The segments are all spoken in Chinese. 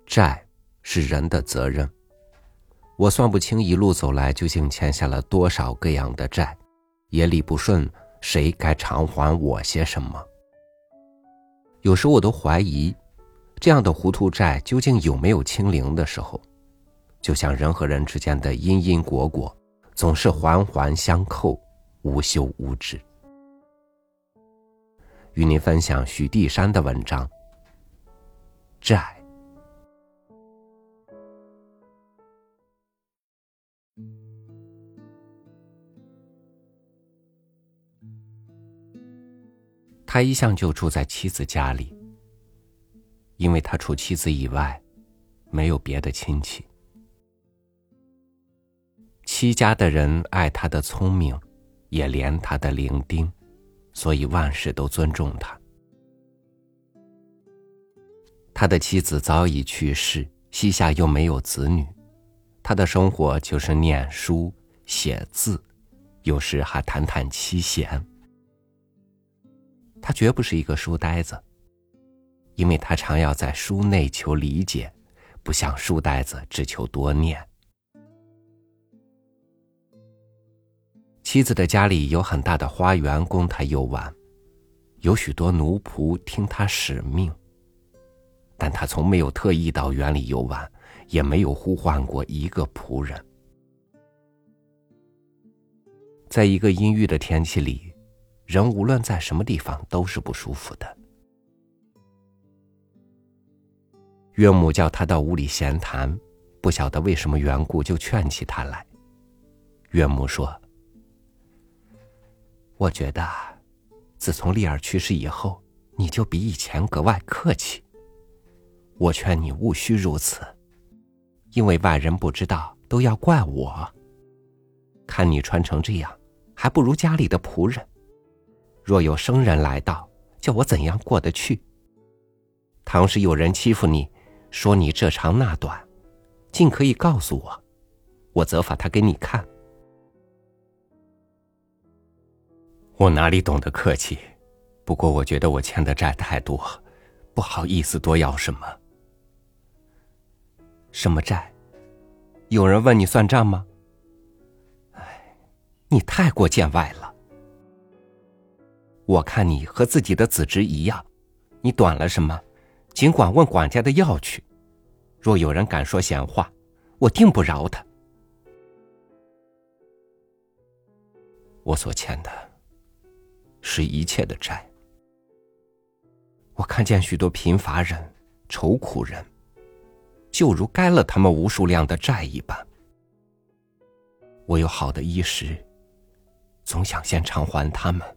债是人的责任。我算不清一路走来究竟欠下了多少各样的债，也理不顺谁该偿还我些什么。有时我都怀疑，这样的糊涂债究竟有没有清零的时候，就像人和人之间的因因果果，总是环环相扣，无休无止。与您分享许地山的文章《债》。他一向就住在妻子家里，因为他除妻子以外没有别的亲戚。戚家的人爱他的聪明，也怜他的伶仃，所以万事都尊重他。他的妻子早已去世，膝下又没有子女，他的生活就是念书写字，有时还弹弹七弦。他绝不是一个书呆子，因为他常要在书内求理解，不像书呆子只求多念。妻子的家里有很大的花园供他游玩，有许多奴仆听他使命，但他从没有特意到园里游玩，也没有呼唤过一个仆人。在一个阴郁的天气里，人无论在什么地方都是不舒服的。岳母叫他到屋里闲谈，不晓得为什么缘故，就劝起他来。岳母说：我觉得自从丽儿去世以后，你就比以前格外客气。我劝你务须如此，因为外人不知道都要怪我。看你穿成这样，还不如家里的仆人。若有生人来到，叫我怎样过得去？倘是有人欺负你，说你这长那短，尽可以告诉我，我责罚他给你看。我哪里懂得客气，不过我觉得我欠的债太多，不好意思多要什么。什么债？有人问你算账吗？你太过见外了。我看你和自己的子侄一样，你短了什么，尽管问管家的要去。若有人敢说闲话，我定不饶他。我所欠的是一切的债。我看见许多贫乏人、愁苦人，就如该了他们无数量的债一般。我有好的衣食，总想先偿还他们。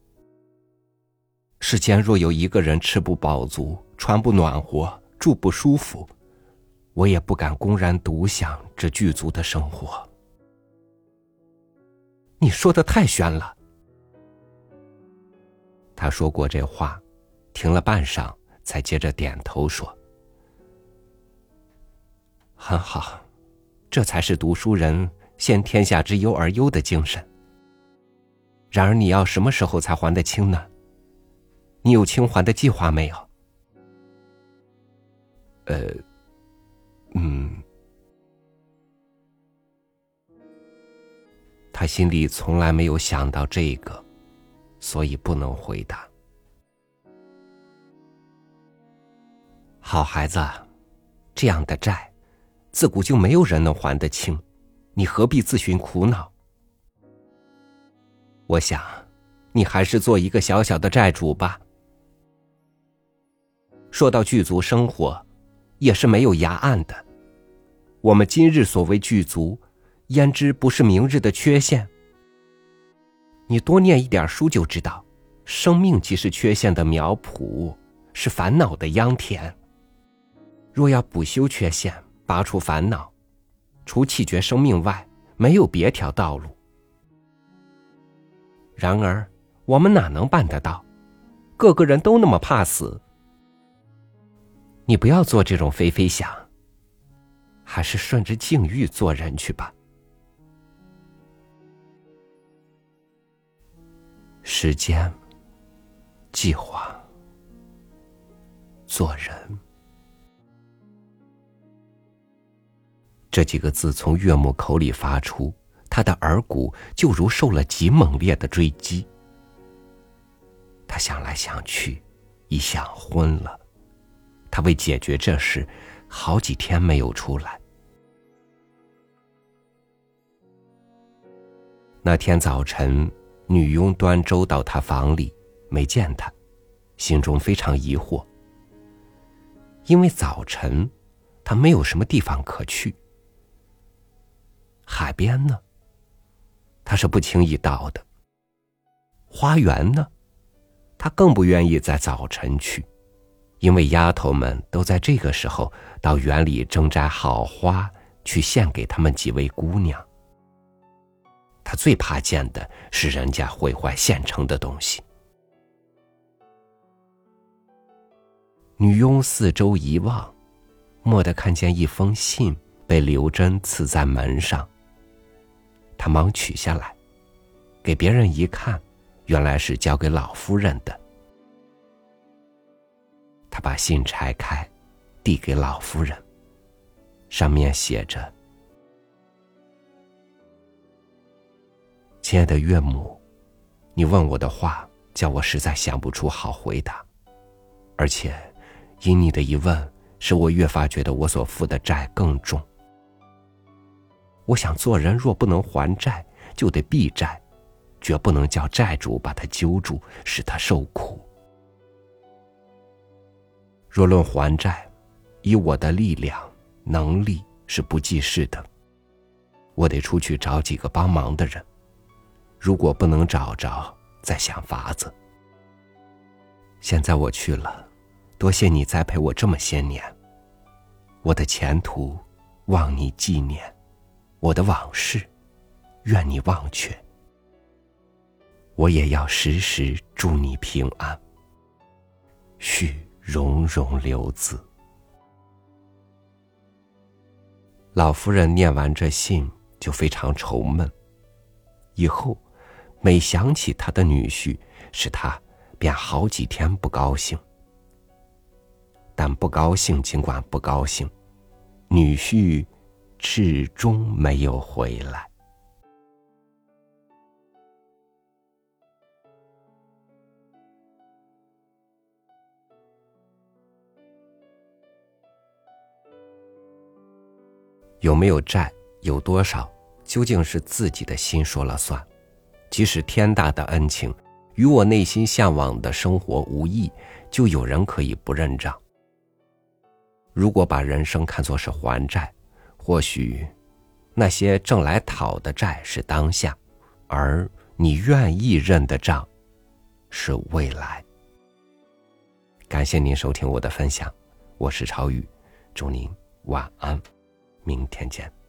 世间若有一个人吃不饱足，穿不暖和，住不舒服，我也不敢公然独享这具足的生活。你说的太玄了。他说过这话，停了半晌，才接着点头说：很好，这才是读书人先天下之忧而忧的精神。然而你要什么时候才还得清呢？你有清还的计划没有？他心里从来没有想到这个，所以不能回答。好孩子，这样的债，自古就没有人能还得清，你何必自寻苦恼？我想，你还是做一个小小的债主吧。说到具足生活，也是没有崖岸的。我们今日所谓具足，焉知不是明日的缺陷？你多念一点书就知道，生命即是缺陷的苗圃，是烦恼的秧田。若要补修缺陷，拔除烦恼，除弃绝生命外，没有别条道路。然而，我们哪能办得到？个个人都那么怕死。你不要做这种非非想，还是顺着境遇做人去吧。时间、计划、做人。 这几个字从岳母口里发出，他的耳骨就如受了极猛烈的追击。他想来想去，已想昏了。他为解决这事，好几天没有出来。那天早晨，女佣端粥到他房里，没见他，心中非常疑惑。因为早晨，他没有什么地方可去。海边呢，他是不轻易到的。花园呢，他更不愿意在早晨去，因为丫头们都在这个时候到园里征摘好花，去献给他们几位姑娘。他最怕见的是人家毁坏现成的东西。女佣四周一望，蓦地看见一封信被刘珍刺在门上。他忙取下来，给别人一看，原来是交给老夫人的。他把信拆开，递给老夫人，上面写着：亲爱的岳母，你问我的话，叫我实在想不出好回答，而且因你的一问，使我越发觉得我所负的债更重。我想做人若不能还债，就得避债，绝不能叫债主把他揪住，使他受苦。若论还债，以我的力量能力是不济事的，我得出去找几个帮忙的人，如果不能找着，再想法子。现在我去了，多谢你栽培我这么些年，我的前途望你纪念，我的往事愿你忘却。我也要时时祝你平安。续融融留字。老夫人念完这信就非常愁闷，以后每想起她的女婿，使她便好几天不高兴。但不高兴尽管不高兴，女婿始终没有回来。有没有债，有多少，究竟是自己的心说了算。即使天大的恩情，与我内心向往的生活无异，就有人可以不认账。如果把人生看作是还债，或许那些挣来讨的债是当下，而你愿意认的账是未来。感谢您收听我的分享，我是超宇，祝您晚安，明天见。